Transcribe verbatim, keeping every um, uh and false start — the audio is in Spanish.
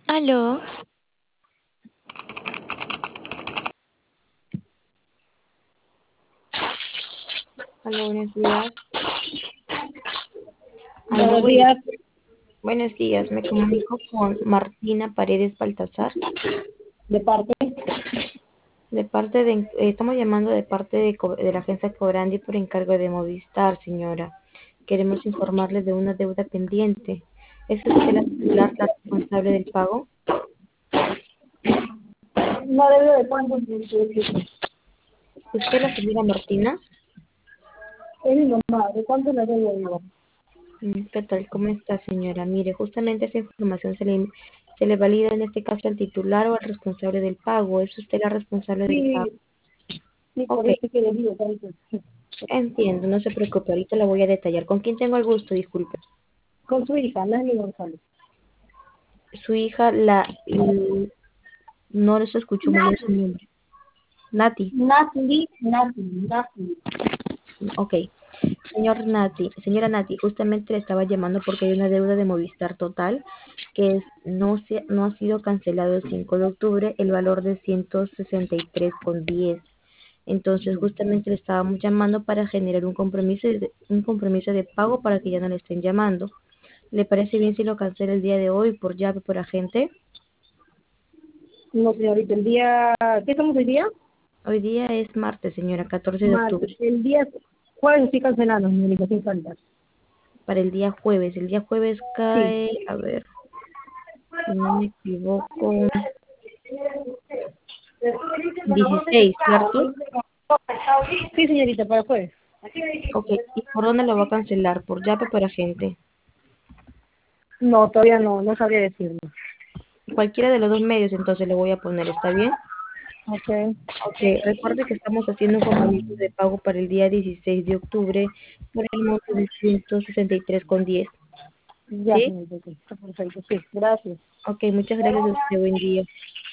Aló, Aló, buenos días. Aló, buenos buenos, días. buenos días. Me comunico con Martina Paredes Baltazar. ¿De parte? De parte de, eh, estamos llamando de parte de, Co- de la agencia Cobrandi por encargo de Movistar, señora. Queremos informarle de una deuda pendiente. ¿Es usted la titular, la responsable del pago? No debe de cuánto tiempo es ¿Usted la señora Martina? mi mamá. ¿De cuánto le debo yo? Mm, ¿Qué tal? ¿Cómo está, señora? Mire, justamente esa información se le, se le valida en este caso al titular o al responsable del pago. ¿Es usted la responsable del pago? Sí, sí, por Ok. eso que le digo tanto. Entiendo, no se preocupe, ahorita la voy a detallar. ¿Con quién tengo el gusto? Disculpe. Con su hija, Nani González. Su hija, la, l- no les escucho muy bien su Natalie, nombre. Nati. Natalie, Natalie, Natalie. Ok. Señor Nati, señora Nati, justamente le estaba llamando porque hay una deuda de Movistar Total que es, no, se, no ha sido cancelado el cinco de octubre, el valor de ciento sesenta y tres con diez. Entonces, justamente le estábamos llamando para generar un compromiso de, un compromiso de pago para que ya no le estén llamando. ¿Le parece bien si lo cancela el día de hoy por llave, por agente? No, señorita, el día, ¿qué estamos el día? Hoy día es martes, señora, catorce de Martes. octubre. El día jueves estoy cancelando, señorita, sin falta. Para el día jueves. El día jueves Sí. cae, a ver, si no me equivoco, dieciséis, ¿cierto? Sí, señorita, para jueves. Ok, ¿y por dónde lo va a cancelar? ¿Por llave o por agente? No, todavía no, no sabría decirlo. Cualquiera de los dos medios, entonces le voy a poner, ¿está bien? Ok. Ok, recuerde que estamos haciendo un compromiso de pago para el día dieciséis de octubre por el monto de ciento sesenta y tres con diez. Ya, ¿Sí? señorita, ok, está perfecto. Sí, gracias. Ok, muchas gracias a usted. Buen día.